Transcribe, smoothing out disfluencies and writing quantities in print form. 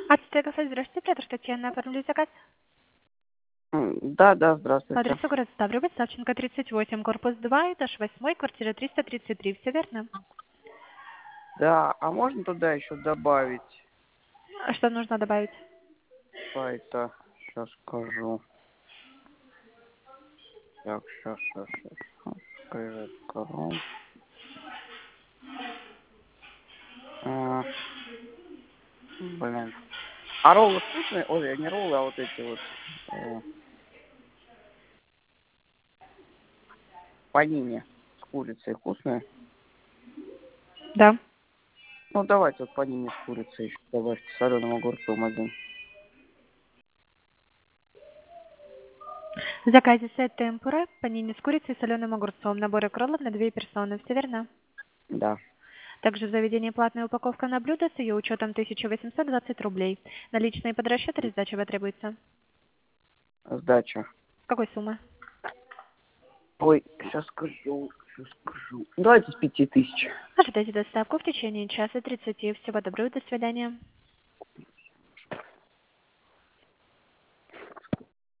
Ацтекафе, здравствуйте, оператор Татьяна, оформлю заказ. Да, По здравствуйте. адресу город Ставрополь, Савченко, 38, корпус 2, этаж 8, квартира 333, все верно? Да, а можно туда еще добавить? А что нужно добавить? Это, сейчас скажу. Так, сейчас. Скажу. А, блин. А роллы вкусные? Ой, не роллы, а вот эти вот панини с курицей вкусные? Да. Ну, давайте вот панини с курицей еще добавьте, с соленым огурцом один. В заказе сет темпура, панини с курицей и соленым огурцом, набор кроллов на 2 персоны, все верно? Да, Также в заведении платная упаковка на блюдо с ее учетом 1820 рублей. Наличные под расчет или сдача потребуется? сдача. С какой суммы? Ой, сейчас скажу. Давайте с 5000. Ожидайте доставку в течение часа 30. Всего доброго, до свидания.